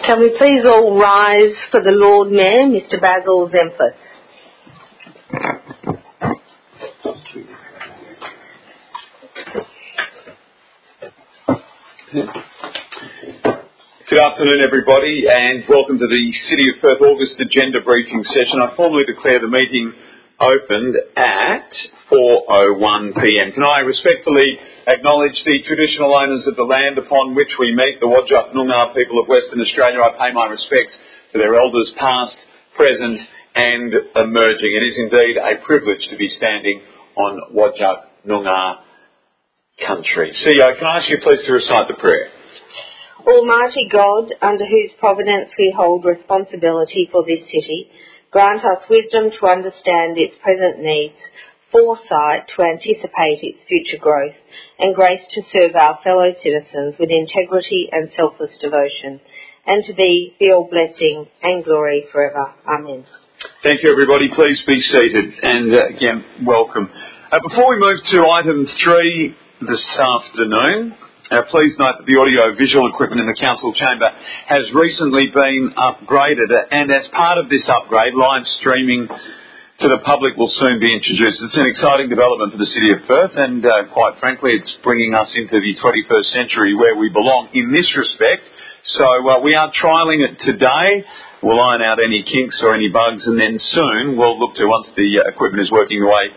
Can we please all rise for the Lord Mayor, Mr Basil Zempilas? Good afternoon, everybody, and welcome to the City of Perth August Agenda Briefing Session. I formally declare the meeting opened at 4:01pm. Can I respectfully acknowledge the traditional owners of the land upon which we meet, the Whadjuk Noongar people of Western Australia. I pay my respects to their elders past, present and emerging. It is indeed a privilege to be standing on Whadjuk Noongar country. CEO, can I ask you please to recite the prayer? Almighty God, under whose providence we hold responsibility for this city, grant us wisdom to understand its present needs, foresight to anticipate its future growth, and grace to serve our fellow citizens with integrity and selfless devotion. And to thee be all blessing and glory forever. Amen. Thank you, everybody. Please be seated. And again, welcome. Before we move to item 3 this afternoon, please note that the audio-visual equipment in the council chamber has recently been upgraded, and as part of this upgrade, live streaming to the public will soon be introduced. It's an exciting development for the City of Perth, and quite frankly, it's bringing us into the 21st century where we belong in this respect. So we are trialling it today. We'll iron out any kinks or any bugs, and then soon we'll look to, once the equipment is working the way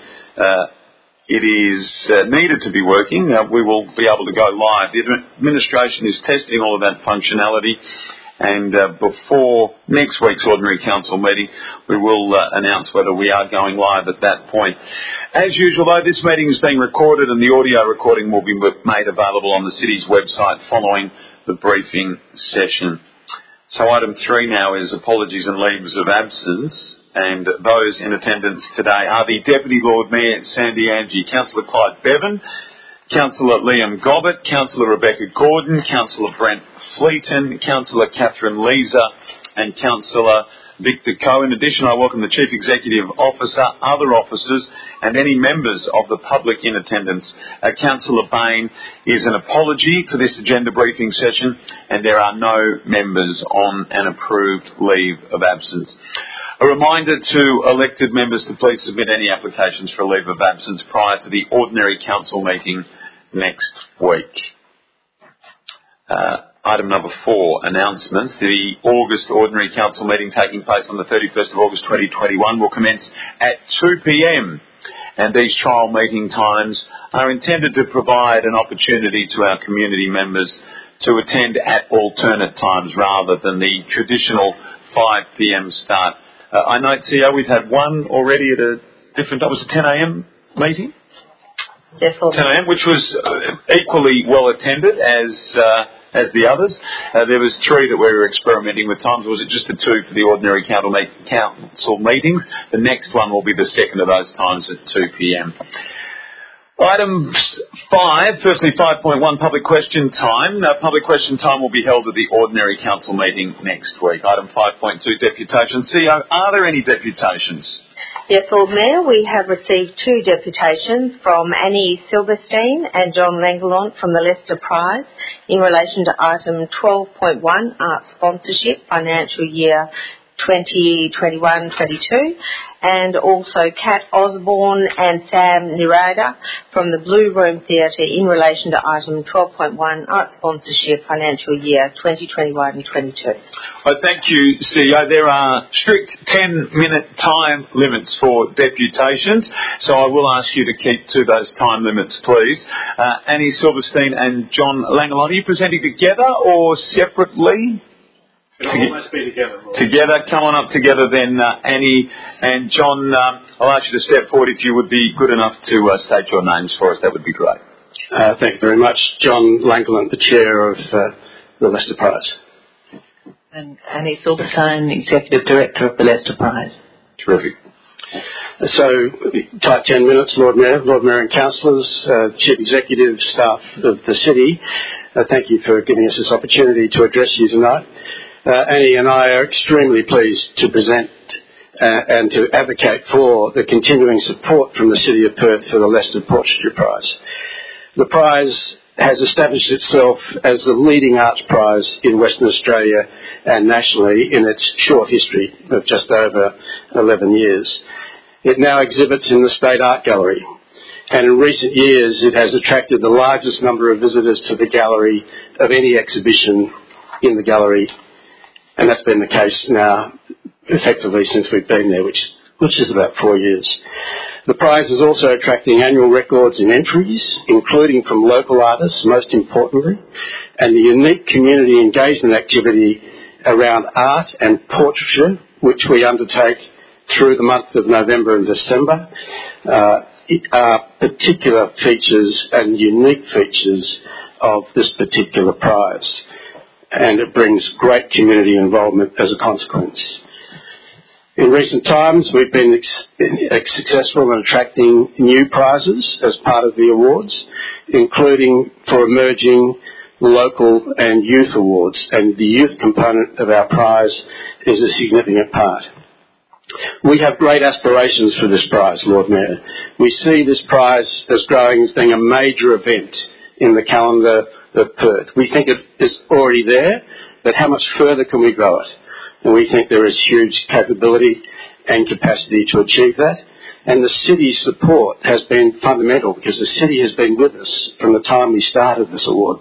it is needed to be working, we will be able to go live. The administration is testing all of that functionality, and before next week's ordinary council meeting, we will announce whether we are going live at that point. As usual, though, this meeting is being recorded, and the audio recording will be made available on the city's website following the briefing session. So item 3 now is apologies and leaves of absence. And those in attendance today are the Deputy Lord Mayor, Sandy Angie, Councillor Clyde Bevan, Councillor Liam Gobbett, Councillor Rebecca Gordon, Councillor Brent Fleeton, Councillor Catherine Leeser and Councillor Victor Coe. In addition, I welcome the Chief Executive Officer, other officers and any members of the public in attendance. Councillor Bain is an apology for this agenda briefing session, and there are no members on an approved leave of absence. A reminder to elected members to please submit any applications for a leave of absence prior to the ordinary council meeting next week. Item number 4, announcements. The August ordinary council meeting taking place on the 31st of August 2021 will commence at 2pm. And these trial meeting times are intended to provide an opportunity to our community members to attend at alternate times rather than the traditional 5pm start. I note, CEO, we've had one already at a different time. Was it 10am meeting? Yes, 10am, which was equally well attended as the others. There was 3 that we were experimenting with times. Was it just the 2 for the ordinary council meetings? The next one will be the second of those times at 2pm. Item 5, firstly 5.1, public question time. Public question time will be held at the ordinary council meeting next week. Item 5.2, deputations. CEO, are there any deputations? Yes, Lord Mayor, we have received 2 deputations from Annie Silverstein and John Langelant from the Leicester Prize in relation to item 12.1, art sponsorship, financial year 2021-22, and also Kat Osborne and Sam Nirada from the Blue Room Theatre in relation to item 12.1, art sponsorship, financial year 2021-22. Thank you, CEO. There are strict 10-minute time limits for deputations, so I will ask you to keep to those time limits, please. Annie Silverstein and John Langelant, are you presenting together or separately? It'll almost be together. Together, come on up together then, Annie and John. I'll ask you to step forward if you would be good enough to state your names for us. That would be great. Thank you very much. John Langelant, the Chair of the Leicester Prize. And Annie Silverstein, Executive Director of the Leicester Prize. Terrific. So, tight 10 minutes, Lord Mayor and Councillors, Chief Executive, staff of the City. Thank you for giving us this opportunity to address you tonight. Annie and I are extremely pleased to present and to advocate for the continuing support from the City of Perth for the Leicester Portraiture Prize. The prize has established itself as the leading arts prize in Western Australia and nationally in its short history of just over 11 years. It now exhibits in the State Art Gallery, and in recent years it has attracted the largest number of visitors to the gallery of any exhibition in the gallery, and that's been the case now effectively since we've been there, which is about 4 years. The prize is also attracting annual records in entries, including from local artists, most importantly, and the unique community engagement activity around art and portraiture, which we undertake through the month of November and December, are particular features and unique features of this particular prize, and it brings great community involvement as a consequence. In recent times, we've been successful in attracting new prizes as part of the awards, including for emerging local and youth awards, and the youth component of our prize is a significant part. We have great aspirations for this prize, Lord Mayor. We see this prize as growing as being a major event in the calendar of Perth. We think it is already there, but how much further can we grow it? And we think there is huge capability and capacity to achieve that. And the city's support has been fundamental because the city has been with us from the time we started this award.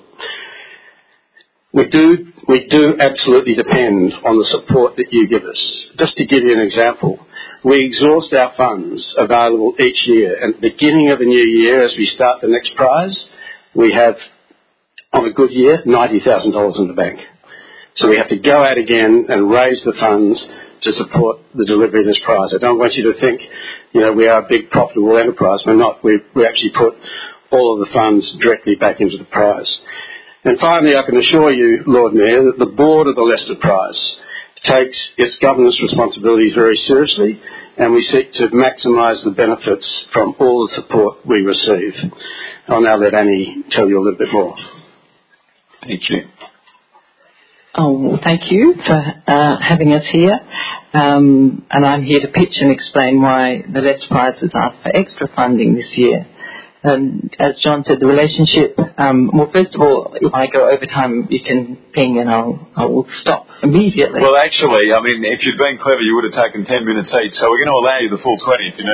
We do absolutely depend on the support that you give us. Just to give you an example, we exhaust our funds available each year. And at the beginning of a new year, as we start the next prize, we have, on a good year, $90,000 in the bank. So we have to go out again and raise the funds to support the delivery of this prize. I don't want you to think, we are a big profitable enterprise. We're not. We actually put all of the funds directly back into the prize. And finally, I can assure you, Lord Mayor, that the board of the Lester Prize takes its governance responsibilities very seriously, and we seek to maximise the benefits from all the support we receive. I'll now let Annie tell you a little bit more. Thank you. Oh, well, thank you for having us here. And I'm here to pitch and explain why the Lester Prize has asked for extra funding this year. And as John said, the relationship, well, first of all, if I go over time, you can ping and I will stop immediately. Well, actually, if you'd been clever, you would have taken 10 minutes each, so we're going to allow you the full 20 if you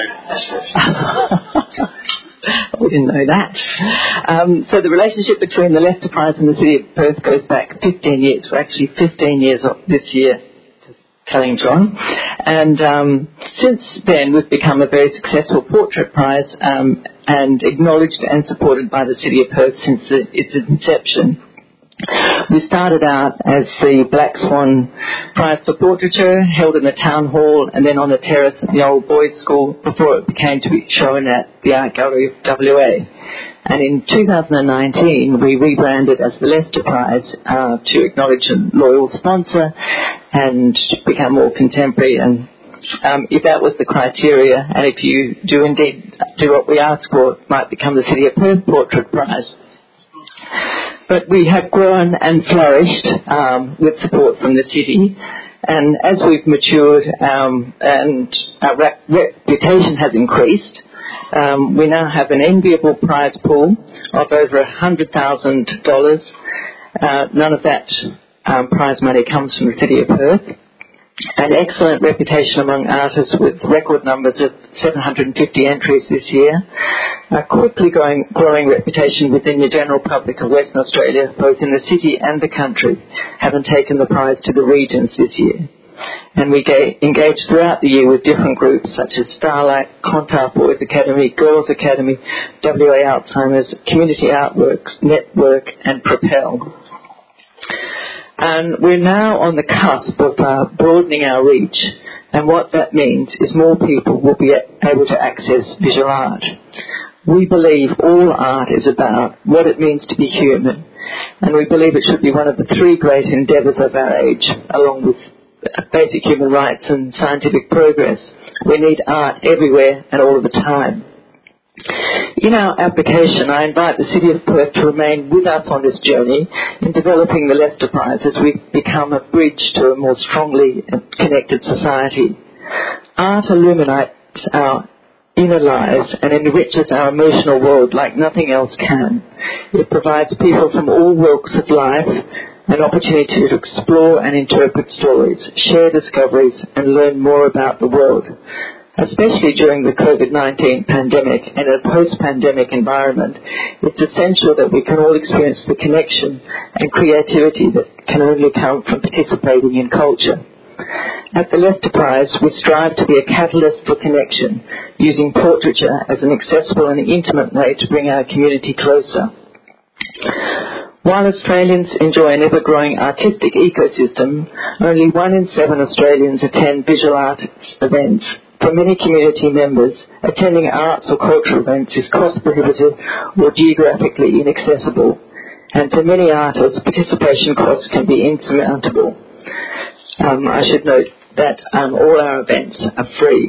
need. We didn't know that. So the relationship between the Lester Prize and the City of Perth goes back 15 years. We're actually 15 years this year, telling John. And since then, we've become a very successful portrait prize and acknowledged and supported by the City of Perth since its inception. We started out as the Black Swan Prize for Portraiture, held in the Town Hall and then on the terrace at the old boys' school before it became to be shown at the Art Gallery of WA. And in 2019, we rebranded as the Lester Prize to acknowledge a loyal sponsor and become more contemporary. And if that was the criteria, and if you do indeed do what we ask for, it might become the City of Perth Portrait Prize. But we have grown and flourished with support from the city, and as we've matured and our reputation has increased, we now have an enviable prize pool of over $100,000. None of that prize money comes from the City of Perth. An excellent reputation among artists with record numbers of 750 entries this year. A quickly growing reputation within the general public of Western Australia, both in the city and the country, having taken the prize to the regions this year. And we engage throughout the year with different groups such as Starlight, Clontarf Boys Academy, Girls Academy, WA Alzheimer's, Community Artworks, Network and Propel. And we're now on the cusp of broadening our reach, and what that means is more people will be able to access visual art. We believe all art is about what it means to be human, and we believe it should be one of the three great endeavours of our age, along with basic human rights and scientific progress. We need art everywhere and all of the time. In our application, I invite the City of Perth to remain with us on this journey in developing the Lester Prize as we become a bridge to a more strongly connected society. Art illuminates our inner lives and enriches our emotional world like nothing else can. It provides people from all walks of life an opportunity to explore and interpret stories, share discoveries, and learn more about the world. Especially during the COVID-19 pandemic and a post-pandemic environment, it's essential that we can all experience the connection and creativity that can only come from participating in culture. At the Lester Prize, we strive to be a catalyst for connection, using portraiture as an accessible and intimate way to bring our community closer. While Australians enjoy an ever-growing artistic ecosystem, only 1 in 7 Australians attend visual arts events. For many community members, attending arts or cultural events is cost-prohibitive or geographically inaccessible, and for many artists, participation costs can be insurmountable. I should note that all our events are free.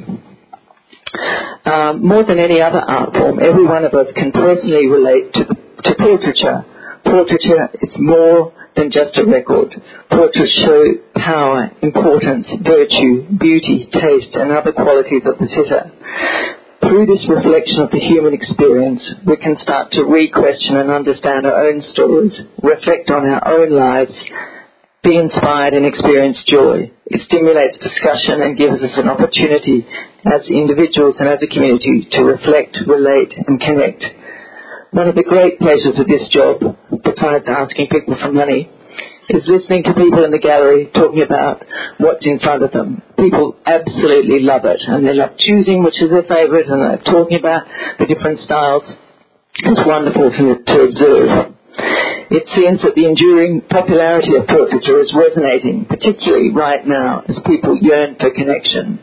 More than any other art form, every one of us can personally relate to portraiture. Portraiture is more than just a record. Portraits show power, importance, virtue, beauty, taste, and other qualities of the sitter. Through this reflection of the human experience, we can start to re-question and understand our own stories, reflect on our own lives, be inspired and experience joy. It stimulates discussion and gives us an opportunity as individuals and as a community to reflect, relate, and connect. One of the great pleasures of this job, besides asking people for money, is listening to people in the gallery talking about what's in front of them. People absolutely love it, and they love choosing which is their favourite, and they're talking about the different styles. It's wonderful to observe. It seems that the enduring popularity of portraiture is resonating, particularly right now as people yearn for connection.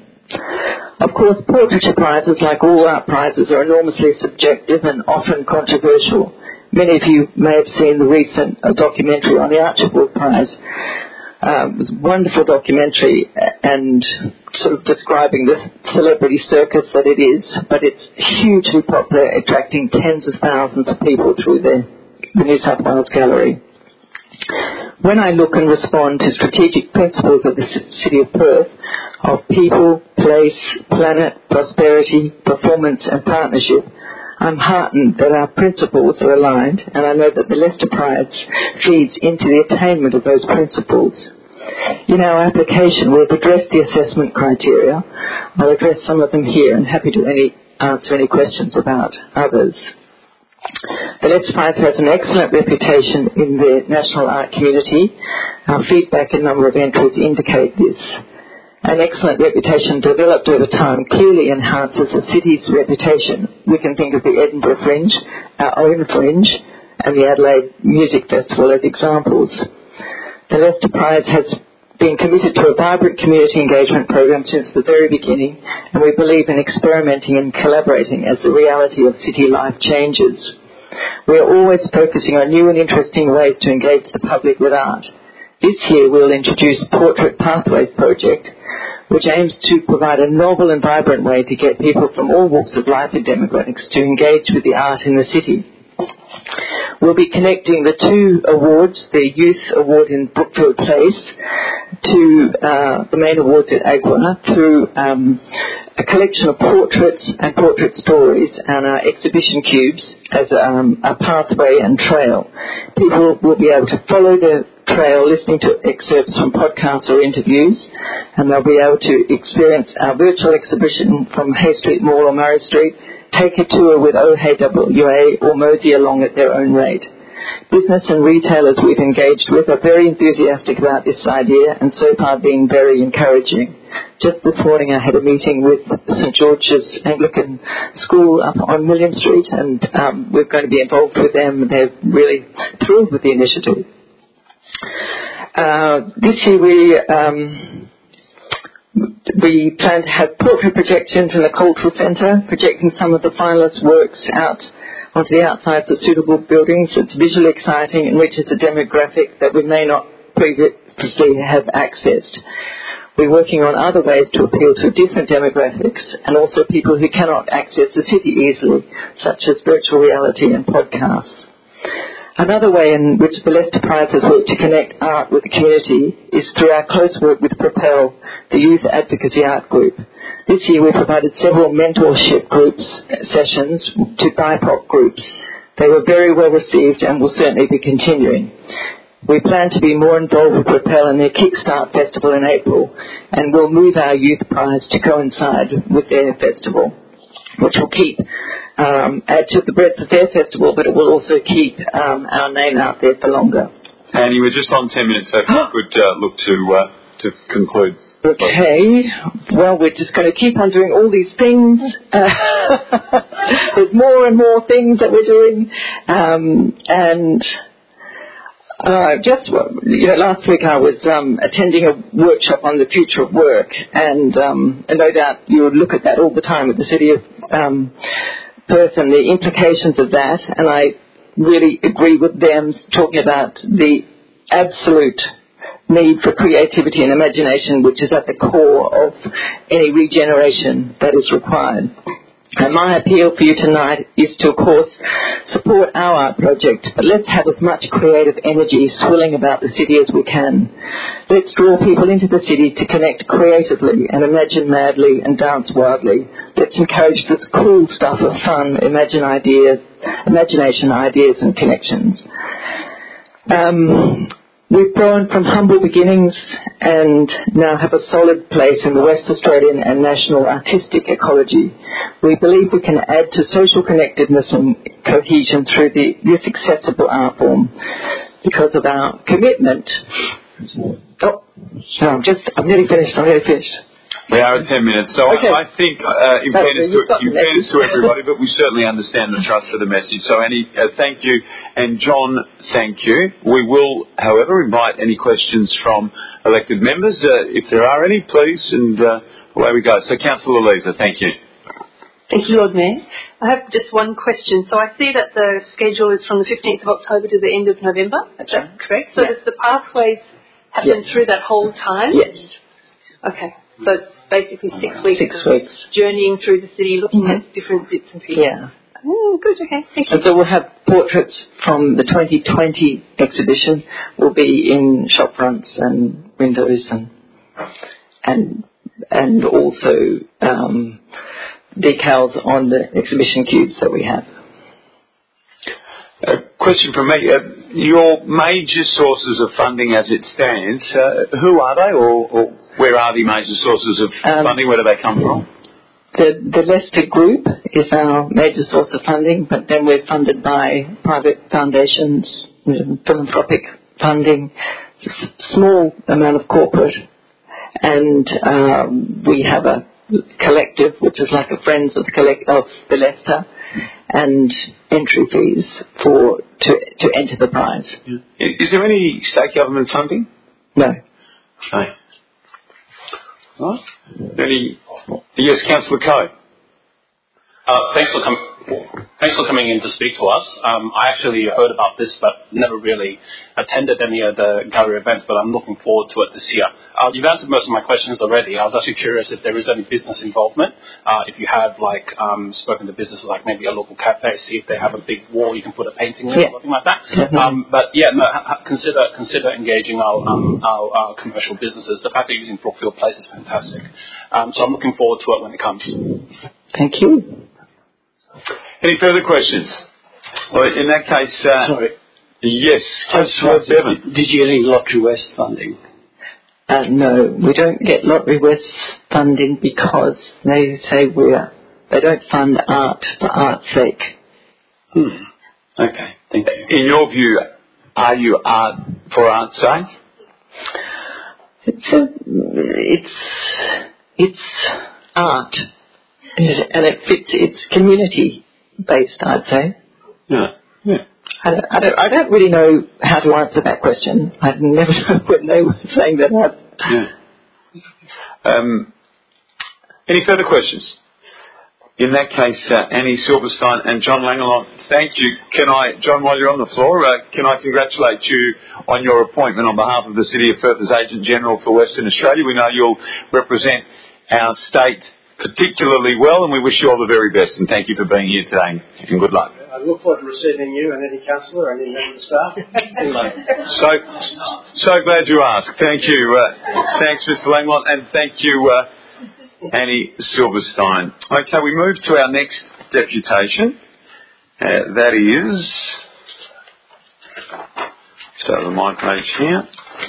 Of course, portraiture prizes, like all art prizes, are enormously subjective and often controversial. Many of you may have seen the recent documentary on the Archibald Prize. It was a wonderful documentary and sort of describing the celebrity circus that it is, but it's hugely popular, attracting tens of thousands of people through the New South Wales Gallery. When I look and respond to strategic principles of the City of Perth, of people, place, planet, prosperity, performance and partnership, I'm heartened that our principles are aligned, and I know that the Lester Prize feeds into the attainment of those principles. In our application, we've addressed the assessment criteria. I'll address some of them here, and happy to answer any questions about others. The Lester Prize has an excellent reputation in the national art community. Our feedback and number of entries indicate this. An excellent reputation developed over time clearly enhances a city's reputation. We can think of the Edinburgh Fringe, our own Fringe, and the Adelaide Music Festival as examples. The Lester Prize has been committed to a vibrant community engagement program since the very beginning, and we believe in experimenting and collaborating as the reality of city life changes. We are always focusing on new and interesting ways to engage the public with art. This year we'll introduce Portrait Pathways Project, which aims to provide a novel and vibrant way to get people from all walks of life and demographics to engage with the art in the city. We'll be connecting the 2 awards, the Youth Award in Brookfield Place to the main awards at Agua through a collection of portraits and portrait stories and our exhibition cubes as a pathway and trail. People will be able to follow the trail listening to excerpts from podcasts or interviews, and they'll be able to experience our virtual exhibition from Hay Street Mall or Murray Street, take a tour with OHWA or mosey along at their own rate. Business and retailers we've engaged with are very enthusiastic about this idea and so far being very encouraging. Just this morning I had a meeting with St George's Anglican School up on William Street, and we're going to be involved with them. They're really thrilled with the initiative. This year we plan to have portrait projections in the Cultural Centre, projecting some of the finalist works out onto the outsides of suitable buildings. It's visually exciting and reaches a demographic that we may not previously have accessed. We're working on other ways to appeal to different demographics and also people who cannot access the city easily, such as virtual reality and podcasts. Another way in which the Lester Prize has worked to connect art with the community is through our close work with Propel, the youth advocacy art group. This year we provided several mentorship groups sessions to BIPOC groups. They were very well received and will certainly be continuing. We plan to be more involved with Propel and their Kickstart Festival in April, and we'll move our Youth Prize to coincide with their festival, which will add to the breadth of their festival, but it will also keep our name out there for longer. Annie, we're just on 10 minutes, so if you could look to conclude. Okay, well, we're just going to keep on doing all these things. There's more and more things that we're doing, last week I was attending a workshop on the future of work, and no doubt you would look at that all the time with the City of Perth and the implications of that, and I really agree with them talking about the absolute need for creativity and imagination, which is at the core of any regeneration that is required. And my appeal for you tonight is to, of course, support our art project, but let's have as much creative energy swirling about the city as we can. Let's draw people into the city to connect creatively and imagine madly and dance wildly. Let's encourage this cool stuff of fun, imagination, ideas and connections. We've grown from humble beginnings and now have a solid place in the West Australian and national artistic ecology. We believe we can add to social connectedness and cohesion through this accessible art form because of our commitment. I'm nearly finished. We are at 10 minutes, so okay. I think, in fairness to everybody, but we certainly understand the trust of the message. So, Annie, thank you, and John, thank you. We will, however, invite any questions from elected members. If there are any, please, and away we go. So, Councillor Leeser, thank you. Thank you, Lord Mayor. I have just one question. So I see that the schedule is from the 15th of October to the end of November. Is that correct? So does the pathways happen through that whole time? Yes. Okay. So it's basically 6 weeks. 6 weeks. Journeying through the city, looking at different bits and pieces. Yeah. Good, okay. Thank you. And so we'll have portraits from the 2020 exhibition will be in shop fronts and windows and also decals on the exhibition cubes that we have. A question from me. Your major sources of funding as it stands, who are they or where are the major sources of funding? Where do they come from? The Leicester Group is our major source of funding, but then we're funded by private foundations, philanthropic funding, small amount of corporate, and we have a collective, which is like a Friends of the Leicester, and entry fees to enter the prize. Yeah. Is there any state government funding? No. Okay. Right. Yes, Councillor Coe. Thanks for coming in to speak to us. I actually heard about this but never really attended any of the gallery events, but I'm looking forward to it this year. You've answered most of my questions already. I was actually curious if there is any business involvement. If you have spoken to businesses like maybe a local cafe, see if they have a big wall you can put a painting in or something like that. Consider engaging our commercial businesses. The fact that you're using Brookfield Place is fantastic. So I'm looking forward to it when it comes. Thank you. Any further questions? Well, in that case, sorry. Yes, Councillor Bevan. Did you get any Lottery West funding? No, we don't get Lottery West funding because they say they don't fund art for art's sake. Okay, thank you. In your view, are you art for art's sake? It's art, and it fits. It's community-based, I'd say. Yeah. I don't really know how to answer that question. I've never heard when they were saying that. Any further questions? In that case, Annie Silverstein and John Langelot, thank you. John, while you're on the floor, can I congratulate you on your appointment on behalf of the City of Perth as Agent General for Western Australia. We know you'll represent our state particularly well, and we wish you all the very best, and thank you for being here today, and good luck. I look forward to receiving you and any councillor and any member of the staff. So glad you asked. Thank you. Thanks, Mr. Langlot, and thank you, Annie Silverstein. Okay, we move to our next deputation. That is, start with my page here.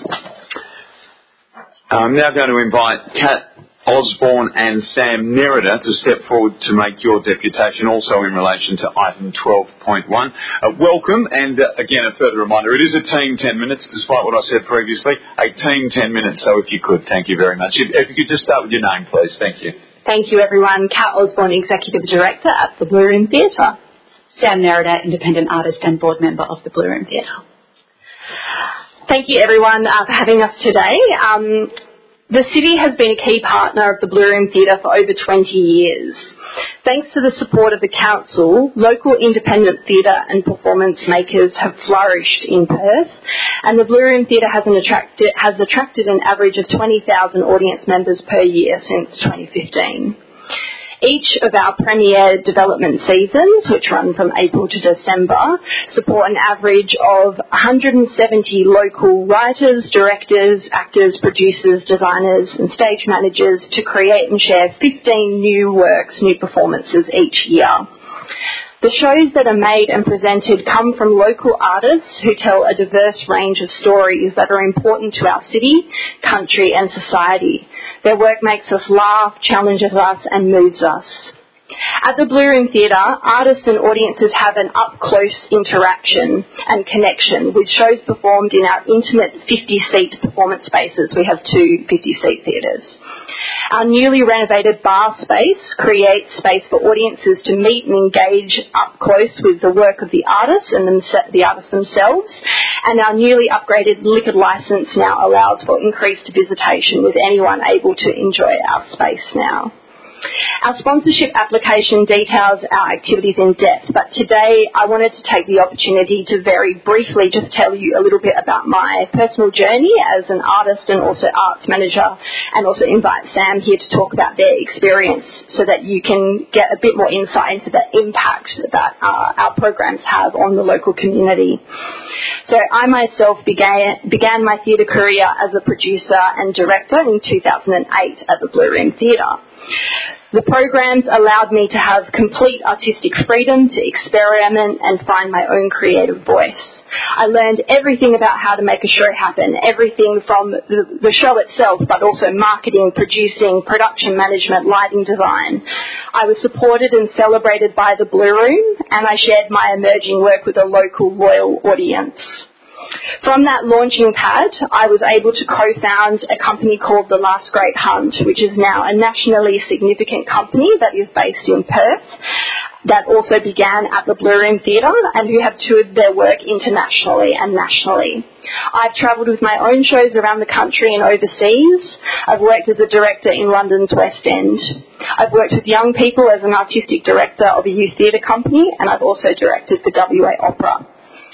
I'm now going to invite Kat Osborne and Sam Nerida to step forward to make your deputation, also in relation to item 12.1. Welcome, and again, a further reminder, it is a team 10 minutes, despite what I said previously, a team 10 minutes, so if you could, thank you very much. If you could just start with your name, please. Thank you. Thank you, everyone. Kat Osborne, Executive Director at the Blue Room Theatre. Sam Nerida, Independent Artist and Board Member of the Blue Room Theatre. Thank you, everyone, for having us today. The City has been a key partner of the Blue Room Theatre for over 20 years. Thanks to the support of the Council, local independent theatre and performance makers have flourished in Perth, and the Blue Room Theatre has attracted an average of 20,000 audience members per year since 2015. Each of our premier development seasons, which run from April to December, support an average of 170 local writers, directors, actors, producers, designers and stage managers to create and share 15 new works, new performances each year. The shows that are made and presented come from local artists who tell a diverse range of stories that are important to our city, country and society. Their work makes us laugh, challenges us and moves us. At the Blue Room Theatre, artists and audiences have an up-close interaction and connection with shows performed in our intimate 50-seat performance spaces. We have two 50-seat theatres. Our newly renovated bar space creates space for audiences to meet and engage up close with the work of the artists and the artists themselves. And our newly upgraded liquor licence now allows for increased visitation with anyone able to enjoy our space now. Our sponsorship application details our activities in depth, but today I wanted to take the opportunity to very briefly just tell you a little bit about my personal journey as an artist and also arts manager, and also invite Sam here to talk about their experience so that you can get a bit more insight into the impact that our programs have on the local community. So I myself began my theatre career as a producer and director in 2008 at the Blue Room Theatre. The programs allowed me to have complete artistic freedom to experiment and find my own creative voice. I learned everything about how to make a show happen, everything from the show itself, but also marketing, producing, production management, lighting design. I was supported and celebrated by the Blue Room, and I shared my emerging work with a local loyal audience. From that launching pad, I was able to co-found a company called The Last Great Hunt, which is now a nationally significant company that is based in Perth, that also began at the Blue Room Theatre and who have toured their work internationally and nationally. I've travelled with my own shows around the country and overseas. I've worked as a director in London's West End. I've worked with young people as an artistic director of a youth theatre company, and I've also directed the WA Opera.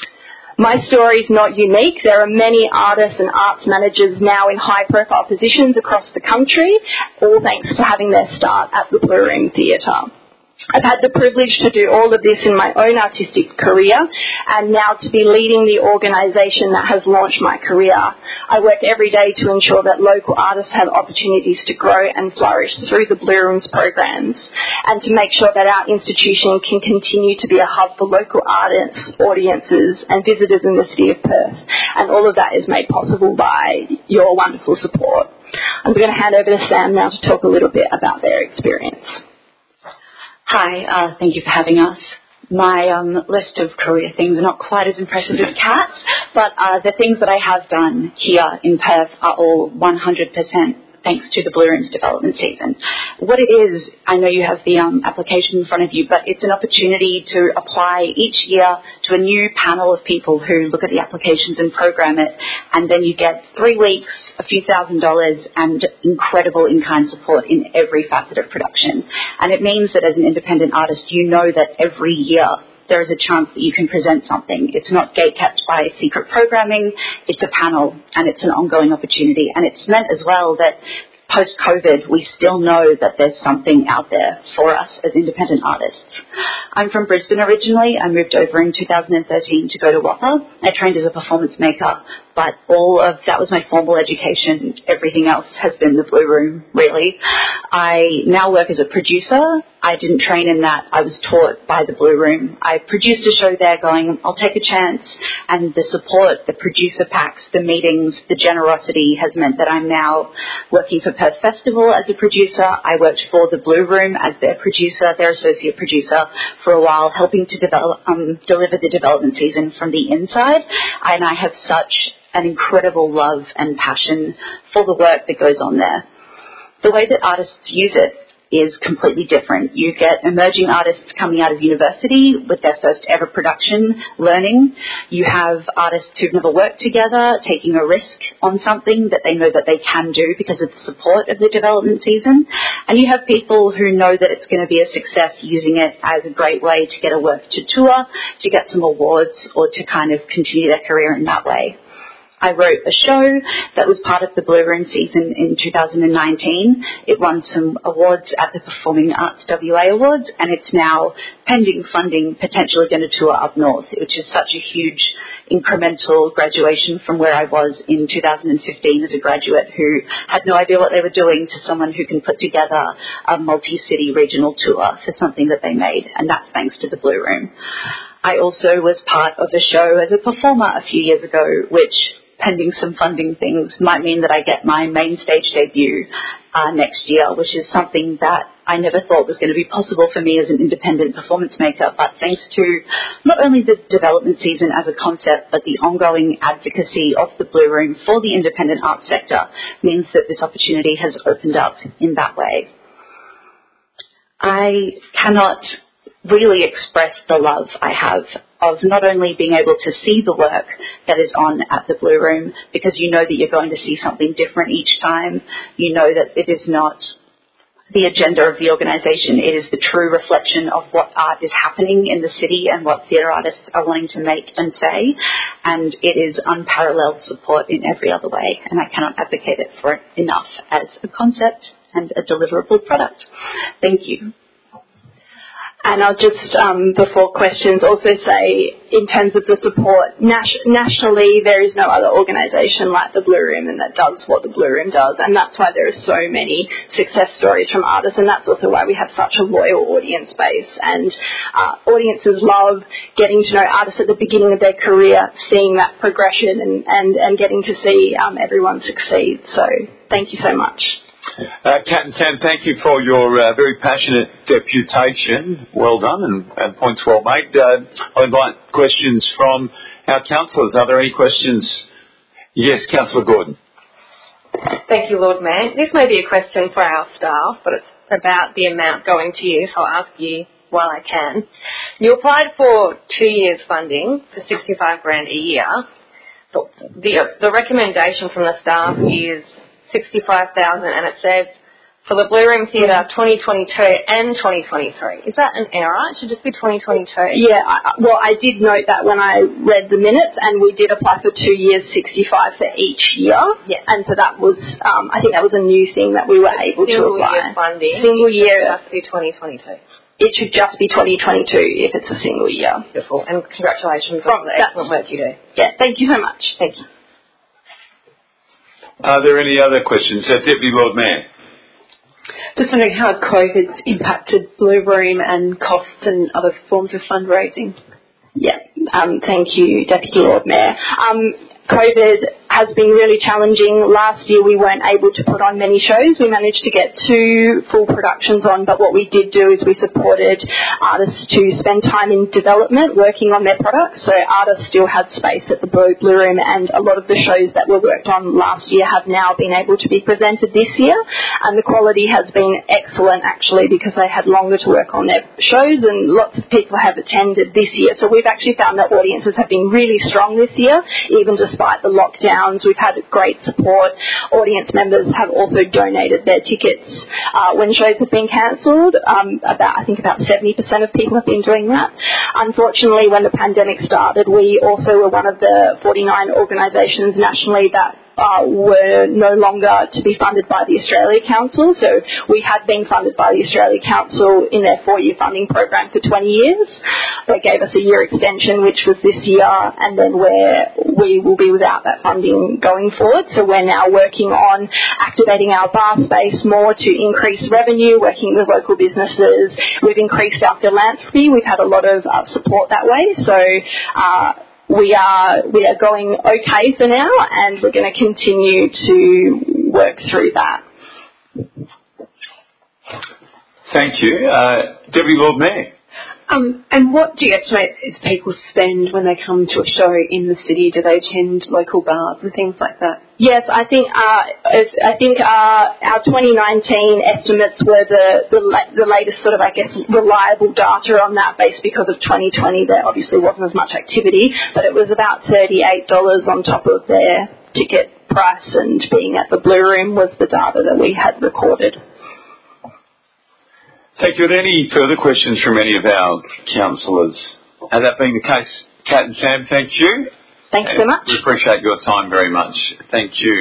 My story is not unique. There are many artists and arts managers now in high-profile positions across the country, all thanks to having their start at the Blue Room Theatre. I've had the privilege to do all of this in my own artistic career, and now to be leading the organisation that has launched my career. I work every day to ensure that local artists have opportunities to grow and flourish through the Blue Room's programs, and to make sure that our institution can continue to be a hub for local artists, audiences and visitors in the city of Perth. And all of that is made possible by your wonderful support. I'm going to hand over to Sam now to talk a little bit about their experience. Hi, thank you for having us. My list of career things are not quite as impressive as Kat's, but the things that I have done here in Perth are all 100% thanks to the Blue Room's development season. What it is, I know you have the application in front of you, but it's an opportunity to apply each year to a new panel of people who look at the applications and program it, and then you get 3 weeks, a few $1,000s and incredible in-kind support in every facet of production. And it means that as an independent artist, you know that every year there is a chance that you can present something. It's not gate-kept by secret programming, it's a panel and it's an ongoing opportunity. And it's meant as well that post-COVID, we still know that there's something out there for us as independent artists. I'm from Brisbane originally. I moved over in 2013 to go to WAPA. I trained as a performance maker, but all of that was my formal education. Everything else has been the Blue Room, really. I now work as a producer. I didn't train in that. I was taught by the Blue Room. I produced a show there going, I'll take a chance. And the support, the producer packs, the meetings, the generosity has meant that I'm now working for Perth Festival as a producer. I worked for the Blue Room as their producer, their associate producer for a while, helping to deliver the development season from the inside. And I have such an incredible love and passion for the work that goes on there. The way that artists use it is completely different. You get emerging artists coming out of university with their first ever production, learning. You have artists who've never worked together, taking a risk on something that they know that they can do because of the support of the development season. And you have people who know that it's going to be a success, using it as a great way to get a work to tour, to get some awards, or to kind of continue their career in that way. I wrote a show that was part of the Blue Room season in 2019. It won some awards at the Performing Arts WA Awards, and it's now pending funding, potentially going to tour up north, which is such a huge incremental graduation from where I was in 2015 as a graduate who had no idea what they were doing, to someone who can put together a multi-city regional tour for something that they made, and that's thanks to the Blue Room. I also was part of a show as a performer a few years ago, which, pending some funding things, might mean that I get my main stage debut next year, which is something that I never thought was going to be possible for me as an independent performance maker. But thanks to not only the development season as a concept, but the ongoing advocacy of the Blue Room for the independent arts sector, means that this opportunity has opened up in that way. I cannot really express the love I have of not only being able to see the work that is on at the Blue Room, because you know that you're going to see something different each time. You know that it is not the agenda of the organisation. It is the true reflection of what art is happening in the city and what theatre artists are wanting to make and say. And it is unparalleled support in every other way. And I cannot advocate it for it enough as a concept and a deliverable product. Thank you. And I'll just, before questions, also say, in terms of the support, nationally there is no other organisation like the Blue Room and that does what the Blue Room does, and that's why there are so many success stories from artists, and that's also why we have such a loyal audience base. And audiences love getting to know artists at the beginning of their career, seeing that progression and getting to see everyone succeed. So thank you so much. Kat and Sam, thank you for your very passionate deputation. Well done and points well made. I'll invite questions from our councillors. Are there any questions? Yes, Councillor Gordon. Thank you, Lord Mayor. This may be a question for our staff, but it's about the amount going to you, so I'll ask you while I can. You applied for 2 years funding for $65,000 a year. The recommendation from the staff is $65,000, and it says for the Blue Room Theatre 2022 and 2023. Is that an error? It should just be 2022. Yeah, I did note that when I read the minutes, and we did apply for 2 years, $65,000 for each year. Yeah. And so that was, I think that was a new thing that we were able to apply. Single year funding. Single year. It should just be 2022. It should just be 2022 if it's a single year. Beautiful. And congratulations on the excellent work you do. Yeah, thank you so much. Thank you. Are there any other questions? Deputy Lord Mayor. Just wondering how COVID's impacted Blue Room and costs and other forms of fundraising. Yeah, thank you, Deputy Lord Mayor. COVID has been really challenging. Last year we weren't able to put on many shows. We managed to get 2 full productions on, but what we did do is we supported artists to spend time in development, working on their products. So artists still had space at the Blue Room, and a lot of the shows that were worked on last year have now been able to be presented this year. And the quality has been excellent, actually, because they had longer to work on their shows, and lots of people have attended this year. So we've actually found that audiences have been really strong this year, even despite the lockdowns. We've had great support. Audience members have also donated their tickets when shows have been cancelled. I think about 70% of people have been doing that. Unfortunately, when the pandemic started, we also were one of the 49 organisations nationally that were no longer to be funded by the Australia Council. So we had been funded by the Australia Council in their 4-year funding program for 20 years. They gave us a year extension, which was this year, and then where we will be without that funding going forward. So we're now working on activating our bar space more to increase revenue, working with local businesses. We've increased our philanthropy. We've had a lot of support that way. So we are going okay for now, and we're going to continue to work through that. Thank you. Deputy Lord Mayor. And what do you estimate is people spend when they come to a show in the city? Do they attend local bars and things like that? Yes, I think our 2019 estimates were the latest sort of, I guess, reliable data on that base because of 2020. There obviously wasn't as much activity, but it was about $38 on top of their ticket price, and being at the Blue Room was the data that we had recorded. Thank you. Are there any further questions from any of our councillors? And that being the case, Kat and Sam, thank you. Thanks so much. We appreciate your time very much. Thank you.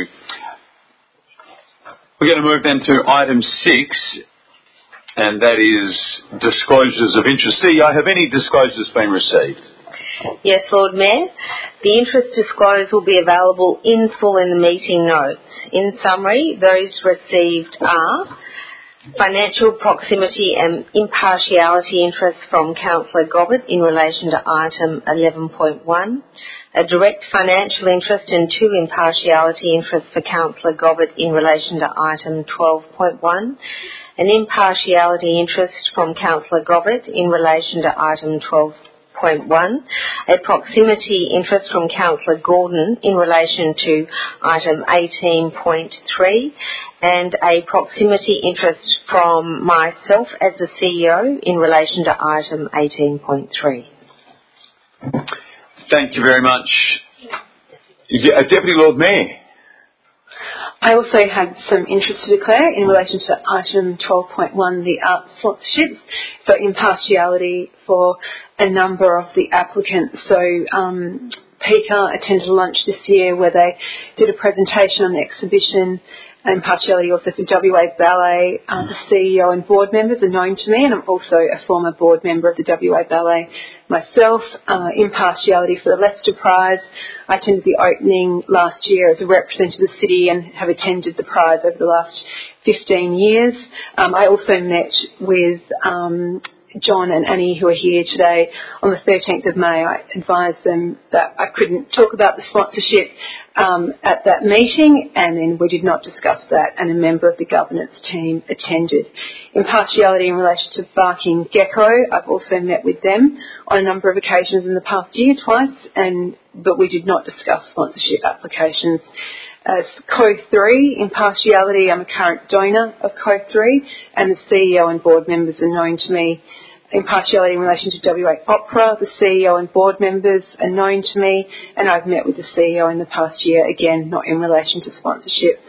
We're going to move then to item 6, and that is disclosures of interest. CEO, have any disclosures been received? Yes, Lord Mayor. The interest disclosed will be available in full in the meeting notes. In summary, those received are financial proximity and impartiality interest from Councillor Gobbett in relation to item 11.1, a direct financial interest and 2 impartiality interests for Councillor Gobbett in relation to item 12.1, an impartiality interest from Councillor Gobbett in relation to item 12.1, a proximity interest from Councillor Gordon in relation to item 18.3, and a proximity interest from myself as the CEO in relation to item 18.3. Thank you very much. Deputy Lord Mayor. I also had some interest to declare in relation to item 12.1, the art sponsorships, so impartiality for a number of the applicants. So Pika attended a lunch this year where they did a presentation on the exhibition. Impartiality also for WA Ballet. The CEO and board members are known to me, and I'm also a former board member of the WA Ballet myself. Impartiality for the Lester Prize. I attended the opening last year as a representative of the city and have attended the prize over the last 15 years. I also met with John and Annie, who are here today, on the 13th of May. I advised them that I couldn't talk about the sponsorship at that meeting, and then we did not discuss that, and a member of the governance team attended. Impartiality in relation to Barking Gecko, I've also met with them on a number of occasions in the past year, twice, but we did not discuss sponsorship applications. As Co3, impartiality, I'm a current donor of Co3, and the CEO and board members are known to me. Impartiality in relation to WA Opera, the CEO and board members are known to me, and I've met with the CEO in the past year, again, not in relation to sponsorship.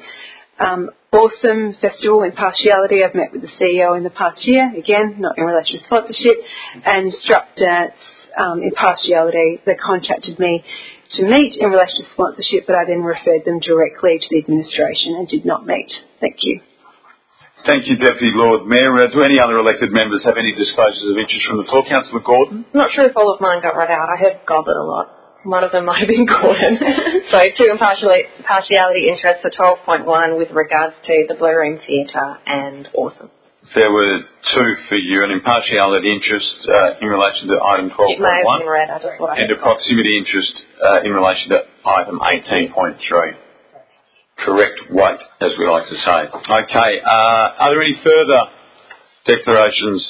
Awesome Festival, impartiality, I've met with the CEO in the past year, again, not in relation to sponsorship. And Struck Dance, impartiality, they contacted me to meet in relation to sponsorship, but I then referred them directly to the administration and did not meet. Thank you. Thank you, Deputy Lord Mayor. Do any other elected members have any disclosures of interest from the floor? Councillor Gordon? I'm not sure if all of mine got read out. I heard Gobbett a lot. One of them might have been Gordon. So 2 impartiality interests for 12.1 with regards to the Blue Room Theatre and Awesome. There were 2 for you, an impartiality interest in relation to item 12.1. It may have been read, I just thought and a proximity interest in relation to item 18.3. Correct weight, as we like to say. Okay, are there any further declarations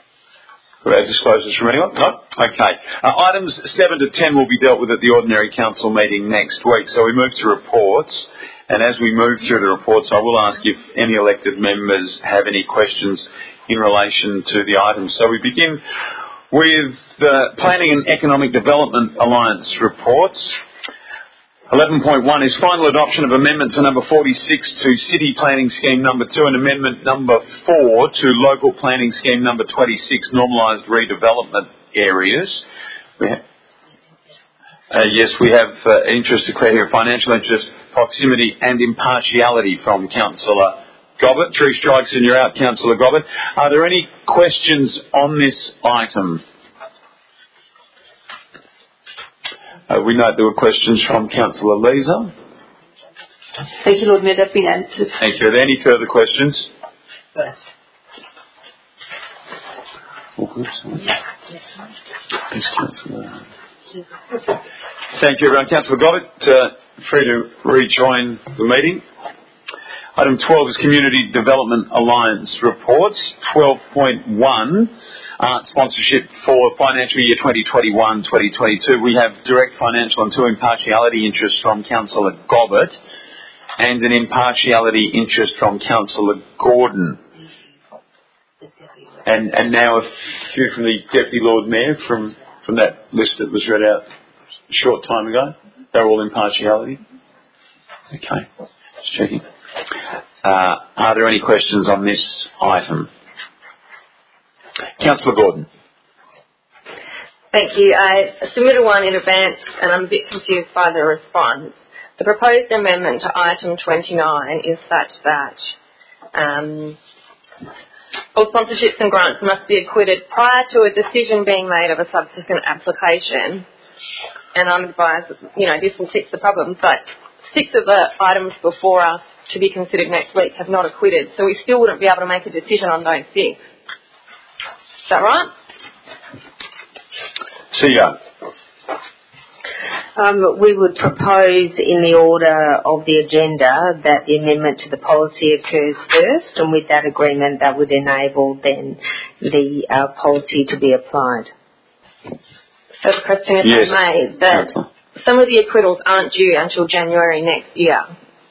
or disclosures from anyone? No? Okay. Items 7 to 10 will be dealt with at the ordinary council meeting next week. So we move to reports, and as we move through the reports, I will ask if any elected members have any questions in relation to the items. So we begin with the Planning and Economic Development Alliance reports. 11.1 is final adoption of amendment to number 46 to City Planning Scheme number 2 and amendment number 4 to Local Planning Scheme number 26, Normalised Redevelopment Areas. Yes, we have interest declared here, financial interest proximity and impartiality from Councillor Gobbett. 3 strikes and you're out, Councillor Gobbett. Are there any questions on this item? We note there were questions from Councillor Leeser. Thank you, Lord Mayor. They've been answered. Thank you. Are there any further questions? Yes. Thank you, everyone. Councillor Gobbett, free to rejoin the meeting. Item 12 is Community Development Alliance reports. 12.1, sponsorship for financial year 2021-2022. We have direct financial and 2 impartiality interests from Councillor Gobbett and an impartiality interest from Councillor Gordon. And now a few from the Deputy Lord Mayor from that list that was read out a short time ago. They're all impartiality. Okay, just checking. Are there any questions on this item? Councillor Gordon. Thank you. I submitted one in advance and I'm a bit confused by the response. The proposed amendment to item 29 is such that all sponsorships and grants must be acquitted prior to a decision being made of a subsequent application. And I'm advised that, this will fix the problem, but 6 of the items before us to be considered next week have not acquitted, so we still wouldn't be able to make a decision on those 6. Is that right? CEO. We would propose in the order of the agenda that the amendment to the policy occurs first, and with that agreement that would enable then the policy to be applied. So the question is made that some of the acquittals aren't due until January next year.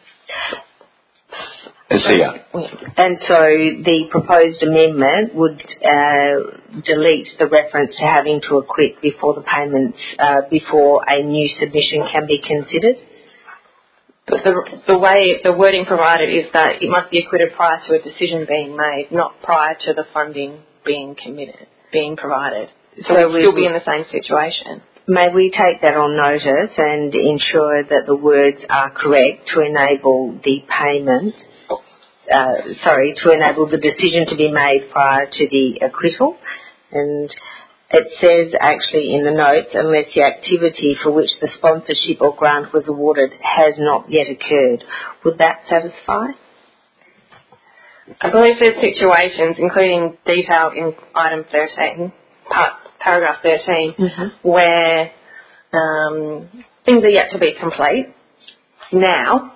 CEO. And so the proposed amendment would delete the reference to having to acquit before the payments, before a new submission can be considered. But the wording provided is that it must be acquitted prior to a decision being made, not prior to the funding being provided. So we'll still be in the same situation. May we take that on notice and ensure that the words are correct to enable the payment, to enable the decision to be made prior to the acquittal. And it says actually in the notes, unless the activity for which the sponsorship or grant was awarded has not yet occurred. Would that satisfy? I believe there's situations, including detailed in item 13, paragraph 13, where things are yet to be complete now.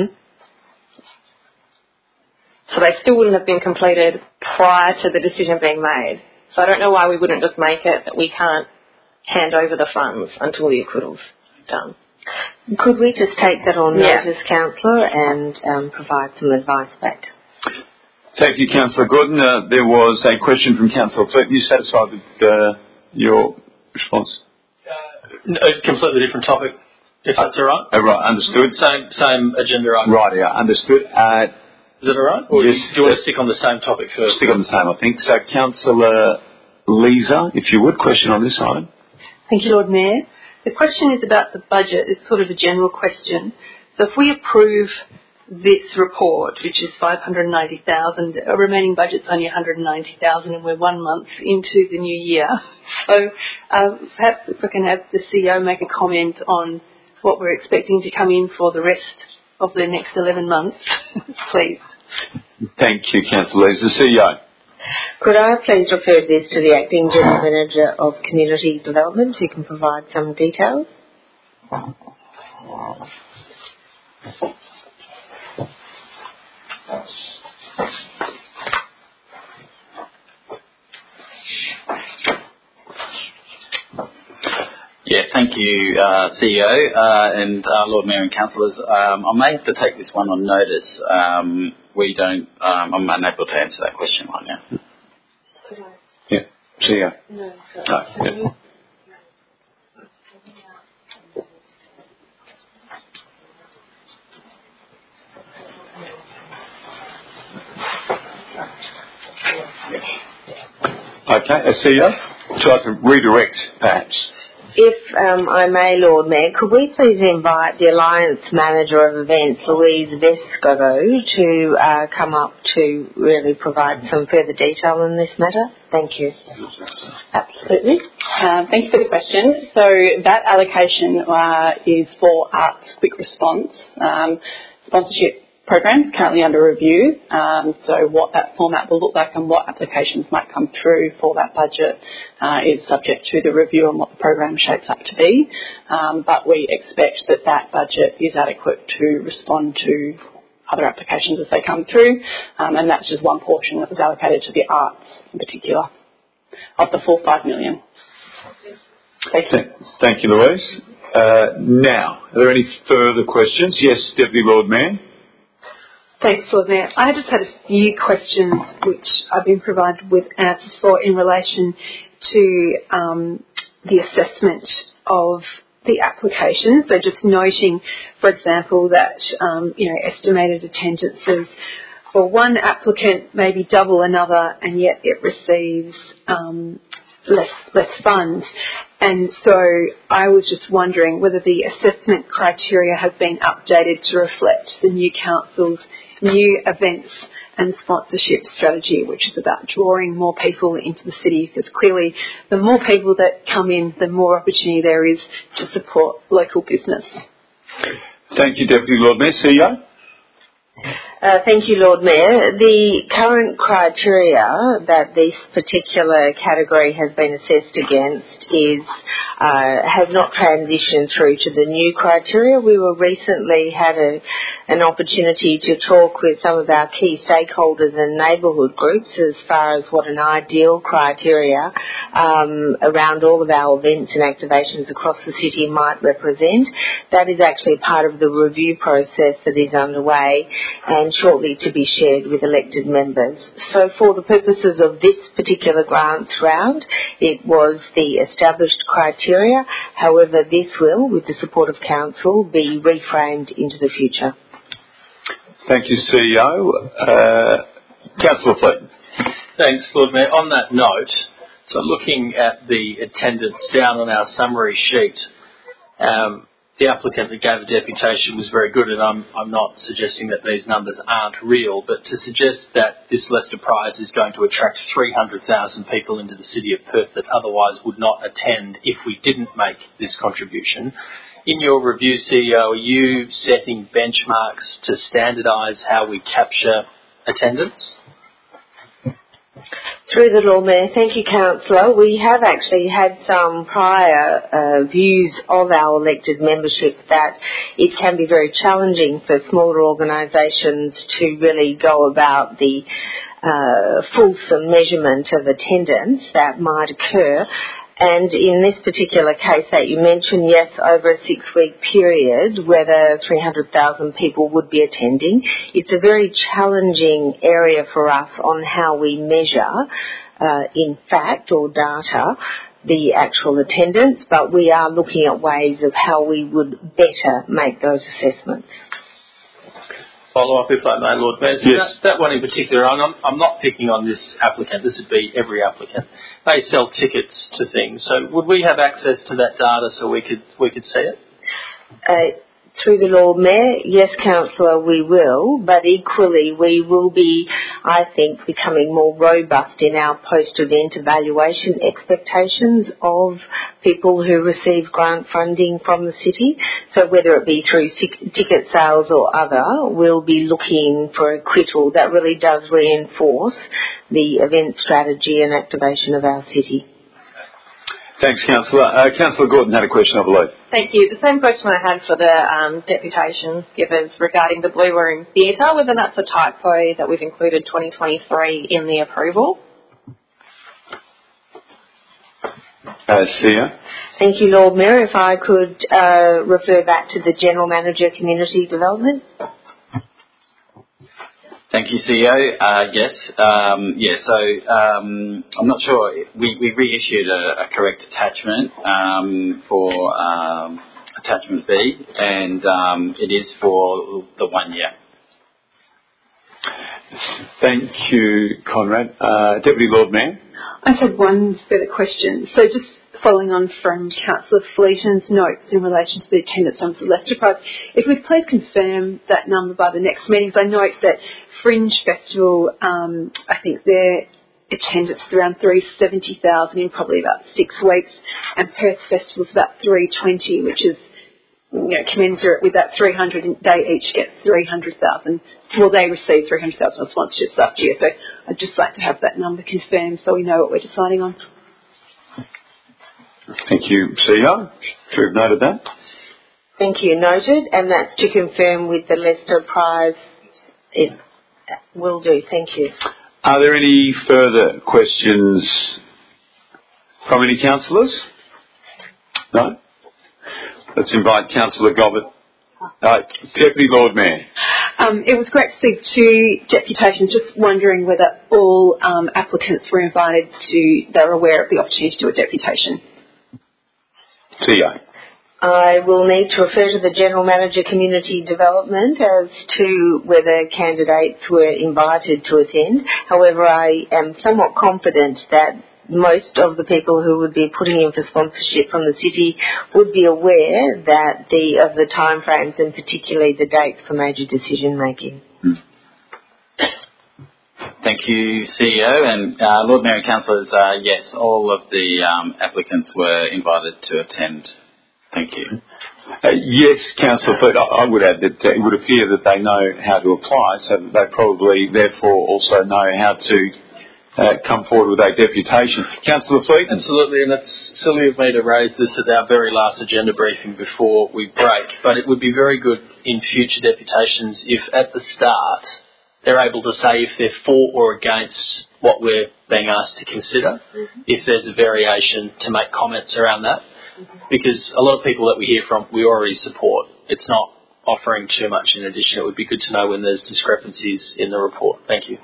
So they still wouldn't have been completed prior to the decision being made. So I don't know why we wouldn't just make it that we can't hand over the funds until the acquittal's done. Could we just take that on notice, Councillor, and provide some advice back? Thank you, Councillor Gordon. There was a question from Councillor Clinton. You satisfied with your response? A completely different topic, if that's all right. Oh, right, understood. Same agenda item. Right, yeah, understood. Is that all right? Or yes, do you want to stick on the same topic first? Stick on the same, I think. So, Councillor Leeser, if you would, question on this item. Thank you, Lord Mayor. The question is about the budget. It's sort of a general question. So if we approve this report, which is 590,000, our remaining budget's only 190,000, and we're 1 month into the new year. So perhaps if I can have the CEO make a comment on what we're expecting to come in for the rest of the next 11 months, please. Thank you, Councillor Leeser. CEO. Could I please refer this to the Acting General Manager of Community Development, who can provide some details? Yeah, thank you, CEO and Lord Mayor and Councillors. I may have to take this one on notice. I'm unable to answer that question right now. Yeah, CEO. No, yeah. Okay, CEO, would you like to redirect, perhaps? If I may, Lord Mayor, could we please invite the Alliance Manager of Events, Louise Vescovo, to come up to really provide some further detail on this matter? Thank you. Absolutely. Thank you for the question. So that allocation is for Arts Quick Response sponsorship programs currently under review. So what that format will look like and what applications might come through for that budget is subject to the review on what the program shapes up to be. But we expect that that budget is adequate to respond to other applications as they come through, and that's just one portion that was allocated to the arts in particular of the full $5 million. Thank you. Thank you, Louise. Now, are there any further questions? Yes, Deputy Lord Mayor. Thanks, Lord Mayor. I just had a few questions which I've been provided with answers for in relation to the assessment of the application. So just noting, for example, that, estimated attendances for one applicant may be double another and yet it receives less funds. And so I was just wondering whether the assessment criteria have been updated to reflect the new council's new events and sponsorship strategy, which is about drawing more people into the city, because clearly the more people that come in, the more opportunity there is to support local business. Thank you, Deputy Lord Mayor. CEO? Thank you, Lord Mayor. The current criteria that this particular category has been assessed against has not transitioned through to the new criteria. We were recently had an opportunity to talk with some of our key stakeholders and neighbourhood groups as far as what an ideal criteria around all of our events and activations across the city might represent. That is actually part of the review process that is underway and shortly to be shared with elected members. So for the purposes of this particular grants round, it was the established criteria. However, this will, with the support of council, be reframed into the future. Thank you, CEO. Councillor Fleet. Thanks, Lord Mayor. On that note, so looking at the attendance down on our summary sheet, the applicant that gave a deputation was very good, and I'm not suggesting that these numbers aren't real, but to suggest that this Lester Prize is going to attract 300,000 people into the city of Perth that otherwise would not attend if we didn't make this contribution. In your review, CEO, are you setting benchmarks to standardise how we capture attendance? Through the Lord Mayor, thank you, Councillor. We have actually had some prior views of our elected membership that it can be very challenging for smaller organisations to really go about the fulsome measurement of attendance that might occur. And in this particular case that you mentioned, yes, over a 6-week period, whether 300,000 people would be attending, it's a very challenging area for us on how we measure, in fact or data, the actual attendance, but we are looking at ways of how we would better make those assessments. Follow up, if I may, Lord Mayor. Yes. That one in particular, I'm not picking on this applicant. This would be every applicant. They sell tickets to things. So would we have access to that data so we could see it? Through the Lord Mayor, yes, Councillor, we will, but equally we will be, I think, becoming more robust in our post-event evaluation expectations of people who receive grant funding from the city. So whether it be through ticket sales or other, we'll be looking for a quittal that really does reinforce the event strategy and activation of our city. Thanks, Councillor. Councillor Gordon had a question, I believe. Thank you. The same question I had for the deputation givers regarding the Blue Room Theatre, whether that's a typo that we've included 2023 in the approval. CEO. Thank you, Lord Mayor. If I could refer back to the General Manager, Community Development. Thank you, CEO. Yes. So I'm not sure. We reissued a correct attachment for attachment B, and it is for the 1 year. Thank you, Conrad. Deputy Lord Mayor. I just had one further question. So just following on from Councillor Fleeton's notes in relation to the attendance numbers of Leicester Prize, if we please confirm that number by the next meetings. I note that Fringe Festival, I think their attendance is around 370,000 in probably about 6 weeks, and Perth Festival is about 320, which is commensurate with that 300. They each get 300,000. Well, they receive 300,000 sponsorships last year. So I'd just like to have that number confirmed so we know what we're deciding on. Thank you, CEO. Sure you've noted that. Thank you. Noted. And that's to confirm with the Leicester Prize. It will do. Thank you. Are there any further questions from any councillors? No? Let's invite Councillor Gobbett. Deputy Lord Mayor. It was great to see 2 deputations. Just wondering whether all applicants were invited they were aware of the opportunity to do a deputation. CEO. I will need to refer to the General Manager Community Development as to whether candidates were invited to attend. However, I am somewhat confident that most of the people who would be putting in for sponsorship from the city would be aware that of the timeframes and particularly the dates for major decision making. Thank you, CEO. And Lord Mayor and Councillors, yes, all of the applicants were invited to attend. Thank you. Yes, Councillor Fleet, I would add that it would appear that they know how to apply, so that they probably therefore also know how to come forward with a deputation. Councillor Fleet? Absolutely, and it's silly of me to raise this at our very last agenda briefing before we break, but it would be very good in future deputations if at the start they're able to say if they're for or against what we're being asked to consider, if there's a variation to make comments around that, because a lot of people that we hear from we already support. It's not offering too much in addition. It would be good to know when there's discrepancies in the report. Thank you.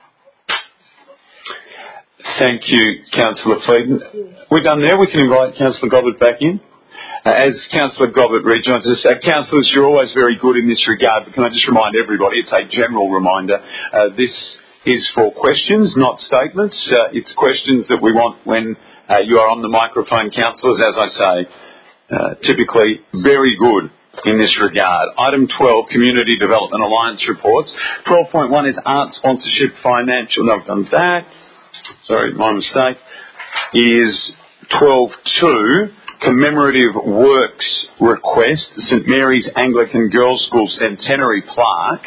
Thank you, Councillor Fleeton. We're done there. We can invite Councillor Gobbett back in. As Councillor Gobbett rejoins us, councillors, you're always very good in this regard, but can I just remind everybody, it's a general reminder, this is for questions, not statements. It's questions that we want when you are on the microphone, councillors, as I say, typically very good in this regard. Item 12, Community Development Alliance Reports. 12.1 is Art Sponsorship Financial. No, I've done that. Sorry, my mistake. Is 12.2, Commemorative Works Request, St Mary's Anglican Girls' School Centenary Plaque.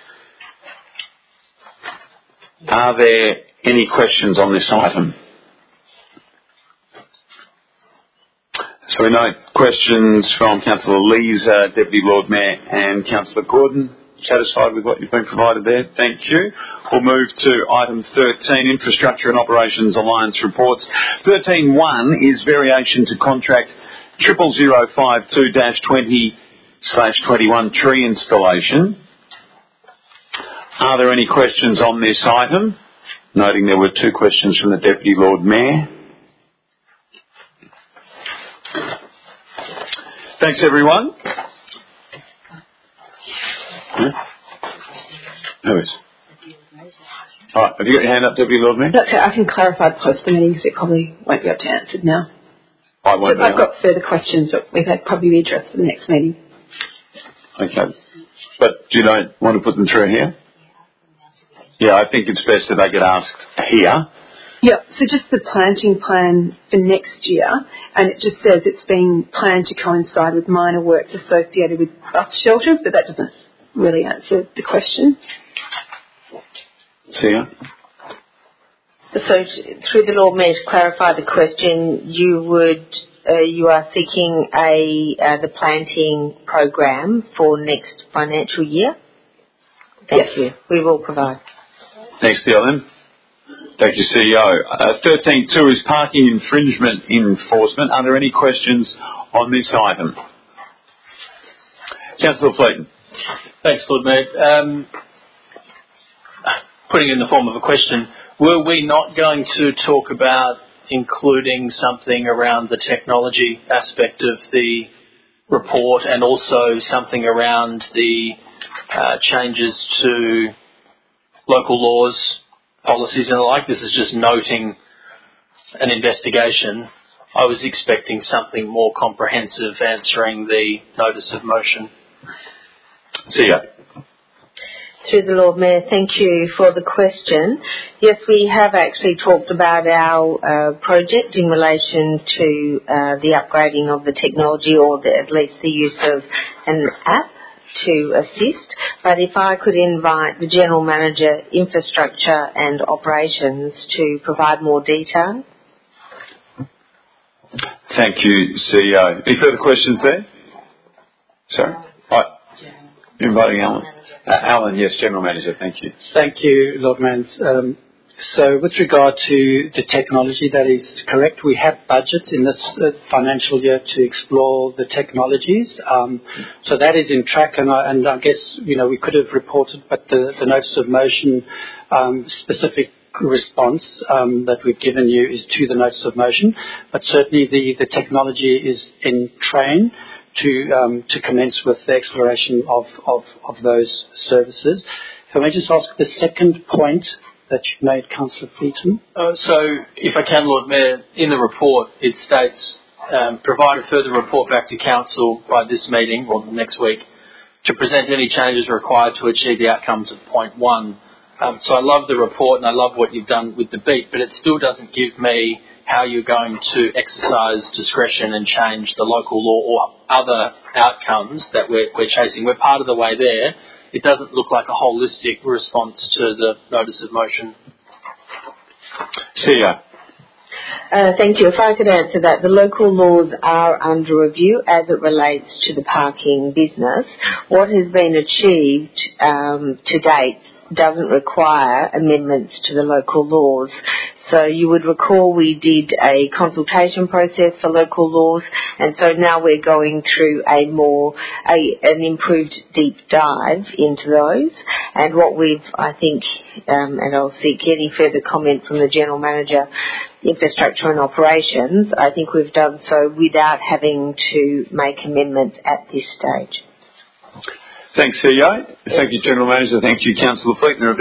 Are there any questions on this item? So we note questions from Councillor Leeser, Deputy Lord Mayor, and Councillor Gordon. Satisfied with what you've been provided there? Thank you. We'll move to item 13, Infrastructure and Operations Alliance Reports. 13.1 is variation to contract 0052-20/21 tree installation. Are there any questions on this item? Noting there were 2 questions from the Deputy Lord Mayor. Thanks, everyone. Who is? All right, have you got your hand up, Deputy Lord Mayor? That's it. I can clarify post the meeting because it probably won't be able to answer now. I won't. I've got further questions, but they'll probably be addressed for the next meeting. Okay. But you don't want to put them through here? Yeah, I think it's best that they get asked here. Yeah, so just the planting plan for next year, and it just says it's being planned to coincide with minor works associated with bus shelters, but that doesn't really answer the question. See ya. So, through the Lord Mayor, to clarify the question, you are seeking the planting program for next financial year? Thank you. We will provide. Thanks, Dylan. Thank you, CEO. 13.2 is parking infringement enforcement. Are there any questions on this item? Councillor Fleeton. Thanks, Lord Mayor. Putting it in the form of a question, were we not going to talk about including something around the technology aspect of the report and also something around the changes to local laws, policies and the like? This is just noting an investigation I was expecting something more comprehensive answering the notice of motion. CEO. Through the Lord Mayor, thank you for the question. Yes, we have actually talked about our project in relation to the upgrading of the technology, or at least the use of an app to assist. But if I could invite the General Manager, Infrastructure and Operations to provide more detail. Thank you, CEO. Any further questions there? Sorry? Inviting Alan. Alan, yes, General Manager, thank you. Thank you, Lord Mayor. So with regard to the technology, that is correct. We have budgets in this financial year to explore the technologies. So that is in track, and I guess, we could have reported, but the notice of motion specific response that we've given you is to the notice of motion. But certainly the technology is in train to commence with the exploration of those services. Can I just ask the second point that you made, Councillor Fleeton? So, if I can, Lord Mayor, in the report it states, provide a further report back to Council by this meeting or next week to present any changes required to achieve the outcomes of point 1. So I love the report and I love what you've done with the beat, but it still doesn't give me how you're going to exercise discretion and change the local law or other outcomes that we're chasing. We're part of the way there. It doesn't look like a holistic response to the notice of motion. CEO. Thank you. If I could answer that, the local laws are under review as it relates to the parking business. What has been achieved to date doesn't require amendments to the local laws. So you would recall we did a consultation process for local laws, and so now we're going through an improved deep dive into those. And what we've, I think, and I'll seek any further comment from the General Manager, Infrastructure and Operations, I think we've done so without having to make amendments at this stage. Thanks, CEO. Thank you, General Manager. Thank you, Councillor Fleetner.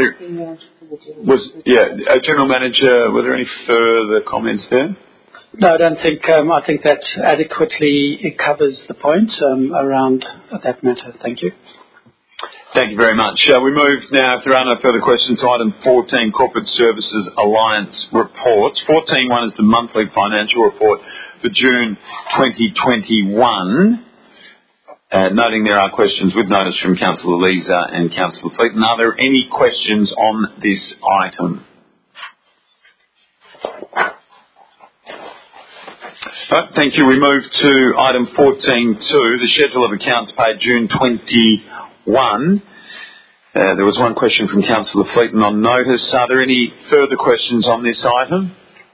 General Manager, were there any further comments there? No, I don't think. I think that adequately covers the point around that matter. Thank you. Thank you very much. We move now, if there are no further questions, to item 14, Corporate Services Alliance Reports. 14.1 is the monthly financial report for June 2021. Noting there are questions with notice from Councillor Leeser and Councillor Fleeton. Are there any questions on this item? Thank you. We move to item 14.2, the schedule of accounts paid June 21. There was one question from Councillor Fleeton on notice. Are there any further questions on this item?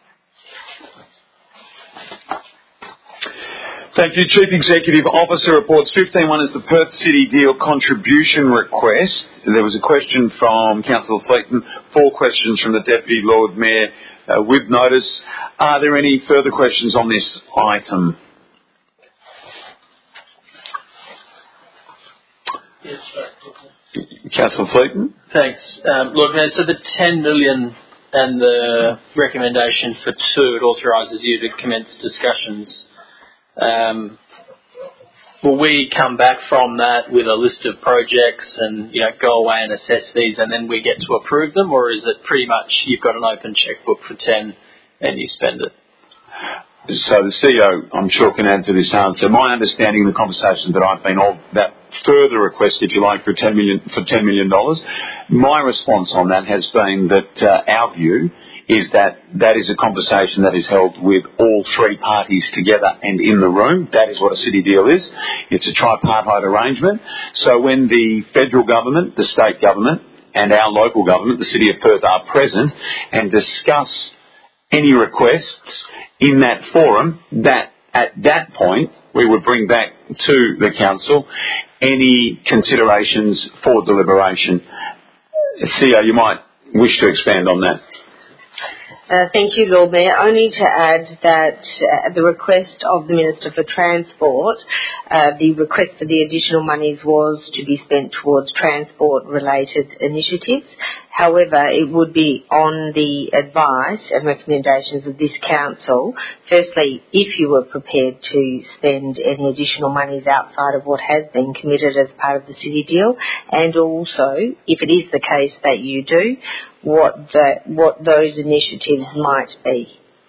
Thank you. Chief Executive Officer reports. 15.1 is the Perth City Deal contribution request. There was a question from Councillor Fleeton, 4 questions from the Deputy Lord Mayor with notice. Are there any further questions on this item? Yes, Councillor Fleeton. Thanks. Lord Mayor, so the 10 million and the recommendation for 2, it authorises you to commence discussions. Will we come back from that with a list of projects and go away and assess these and then we get to approve them, or is it pretty much you've got an open checkbook for 10 and you spend it? So the CEO, I'm sure, can add to this answer. My understanding of the conversation that I've been of that further request, if you like, for $10 million, my response on that has been that our view is that is a conversation that is held with all 3 parties together and in the room. That is what a city deal is. It's a tripartite arrangement. So when the federal government, the state government and our local government, the City of Perth, are present and discuss any requests in that forum, that at that point we would bring back to the Council any considerations for deliberation. CEO, you might wish to expand on that. Thank you, Lord Mayor. Only to add that at the request of the Minister for Transport, the request for the additional monies was to be spent towards transport-related initiatives. However, it would be on the advice and recommendations of this council, firstly, if you were prepared to spend any additional monies outside of what has been committed as part of the city deal, and also, if it is the case that you do, what those initiatives might be.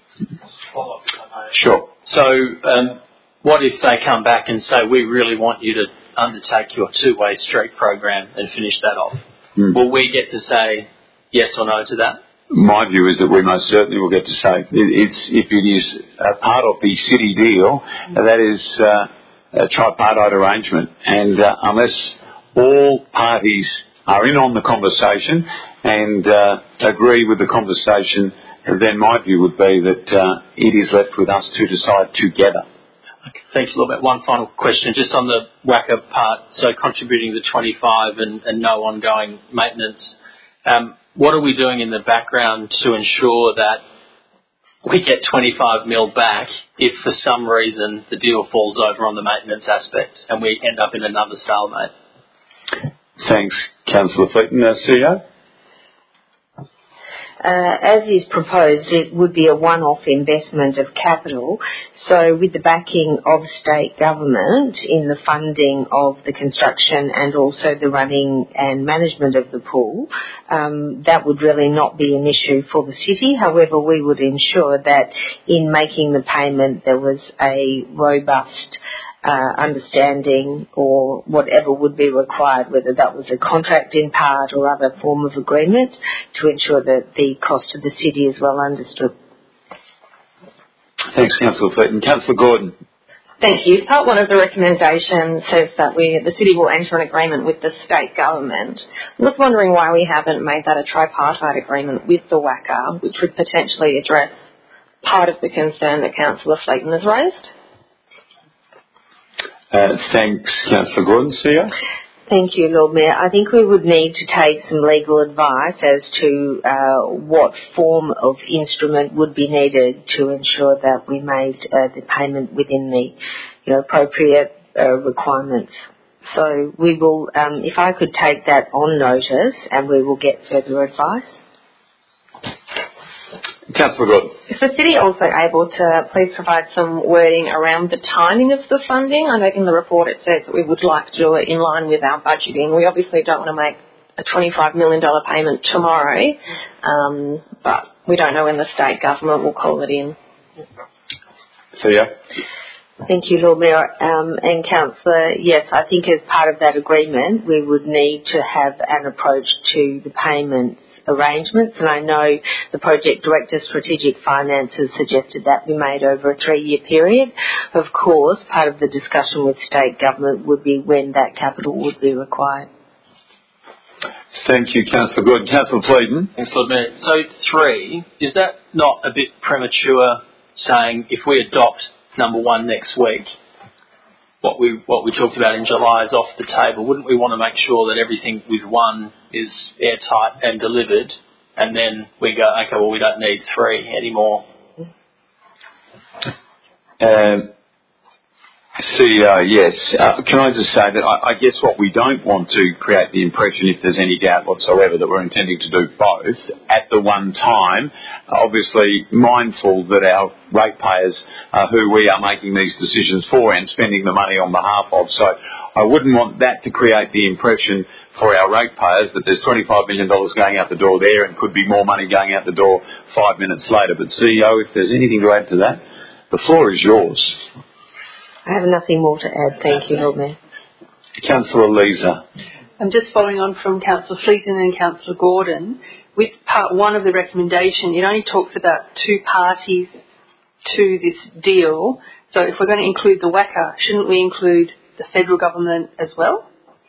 Sure. So what if they come back and say, we really want you to undertake your two-way street program and finish that off? Will we get to say yes or no to that? My view is that we most certainly will get to say if it is a part of the city deal, that is a tripartite arrangement. And unless all parties are in on the conversation and agree with the conversation, then my view would be that it is left with us to decide together. Okay, thanks a little bit. One final question, just on the WACA part, so contributing the 25 and no ongoing maintenance. What are we doing in the background to ensure that we get 25 mil back if for some reason the deal falls over on the maintenance aspect and we end up in another stalemate? Thanks, Councillor Fleeton. CEO? As is proposed, it would be a one-off investment of capital. So with the backing of state government in the funding of the construction and also the running and management of the pool, that would really not be an issue for the city. However, we would ensure that in making the payment there was a robust understanding or whatever would be required, whether that was a contract in part or other form of agreement, to ensure that the cost to the city is well understood. Thanks, Councillor Fleeton. Councillor Gordon. Thank you. Part 1 of the recommendation says that the city will enter an agreement with the state government. I was wondering why we haven't made that a tripartite agreement with the WACA, which would potentially address part of the concern that Councillor Fleeton has raised. Thanks, Councillor Gordon. CEO? Thank you, Lord Mayor. I think we would need to take some legal advice as to what form of instrument would be needed to ensure that we made the payment within the appropriate requirements. So we will, if I could take that on notice, and we will get further advice. Councillor Gordon. Is the city also able to please provide some wording around the timing of the funding? I know in the report it says that we would like to do it in line with our budgeting. We obviously don't want to make a $25 million payment tomorrow, but we don't know when the state government will call it in. CEO? Thank you, Lord Mayor. And Councillor, yes, I think as part of that agreement we would need to have an approach to the payment arrangements, and I know the Project Director Strategic Finance has suggested that be made over a 3-year period. Of course, part of the discussion with state government would be when that capital would be required. Thank you, Councillor Gordon. Councillor Fleeton. Thanks, Lord Mayor. So 3, is that not a bit premature saying if we adopt number 1 next week, what we talked about in July is off the table? Wouldn't we want to make sure that everything with 1 is airtight and delivered, and then we go, okay, well, we don't need 3 anymore? CEO, yes. Can I just say that I guess what we don't want to create the impression, if there's any doubt whatsoever, that we're intending to do both at the one time, obviously mindful that our ratepayers are who we are making these decisions for and spending the money on behalf of. So I wouldn't want that to create the impression for our ratepayers that there's $25 million going out the door there and could be more money going out the door 5 minutes later. But CEO, if there's anything to add to that, the floor is yours. I have nothing more to add. Thank you, Lord Mayor. Councillor Leeser. I'm just following on from Councillor Fleeton and Councillor Gordon. With part 1 of the recommendation, it only talks about 2 parties to this deal. So if we're going to include the WACA, shouldn't we include the federal government as well?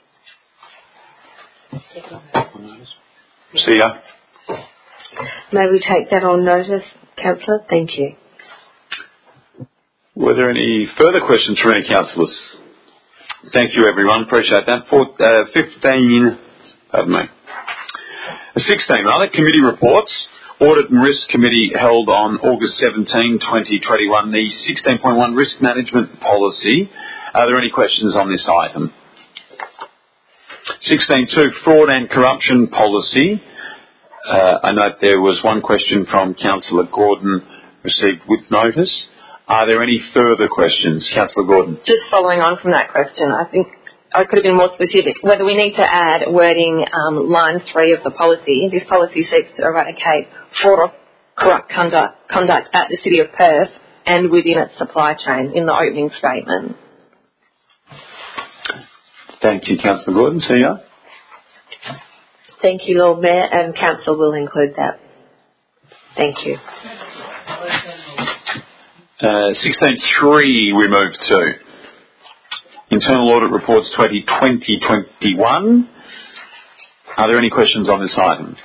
CEO. May we take that on notice, Councillor? Thank you. Were there any further questions from any councillors? Thank you, everyone. Appreciate that. 16 committee reports. Audit and Risk Committee held on August 17, 2021, the 16.1 Risk Management Policy. Are there any questions on this item? 16.2 Fraud and Corruption Policy. I note there was one question from Councillor Gordon received with notice. Are there any further questions? Councillor Gordon. Just following on from that question, I think I could have been more specific. Whether we need to add wording line 3 of the policy. This policy seeks to eradicate fraud or corrupt conduct at the City of Perth and within its supply chain in the opening statement. Thank you, Councillor Gordon. CEO. Thank you, Lord Mayor, and Council will include that. Thank you. 16.3 we move to. Internal Audit Reports 2020-21. Are there any questions on this item?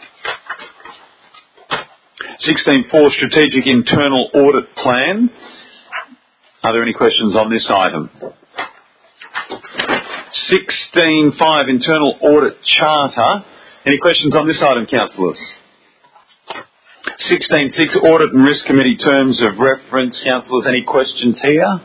16.4 Strategic Internal Audit Plan. Are there any questions on this item? 16.5 Internal Audit Charter. Any questions on this item, councillors? 16.6 Audit and Risk Committee Terms of Reference. Councillors, any questions here?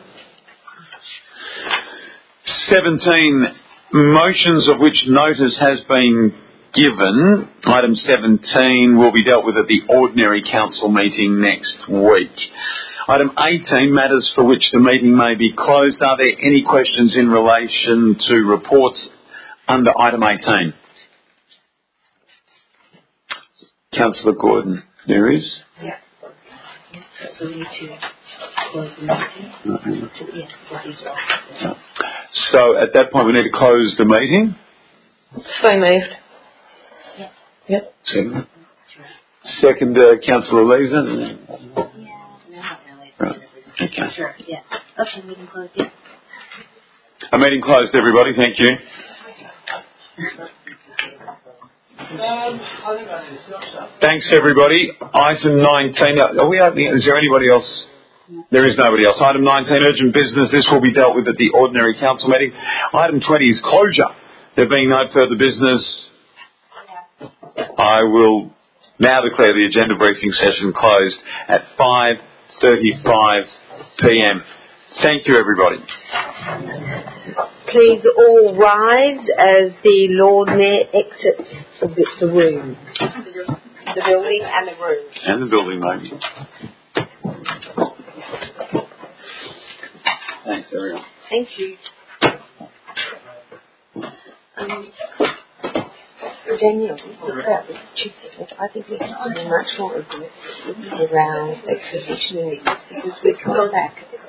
17 Motions of which notice has been given. Item 17 will be dealt with at the ordinary council meeting next week. Item 18, matters for which the meeting may be closed. Are there any questions in relation to reports under item 18? Councillor Gordon, there is? Yeah. So we need to close the meeting. So at that point we need to close the meeting. So moved. Yep. Second, Councillor Leeson. Right. Okay. Sure, yeah. Okay, meeting closed, yeah. A meeting closed, everybody. Thank you. Thanks, everybody. Item 19. Are we opening? Is there anybody else? There is nobody else. Item 19, urgent business. This will be dealt with at the ordinary council meeting. Item 20 is closure. There being no further business, I will now declare the agenda briefing session closed at 5:35 p.m. Thank you, everybody. Please all rise as the Lord Mayor exits the room. The building and the room. And the building, maybe. Thanks, everyone. Thank you. Daniel, look at this stupid. I think we can be much more aggressive around the positioning because we come back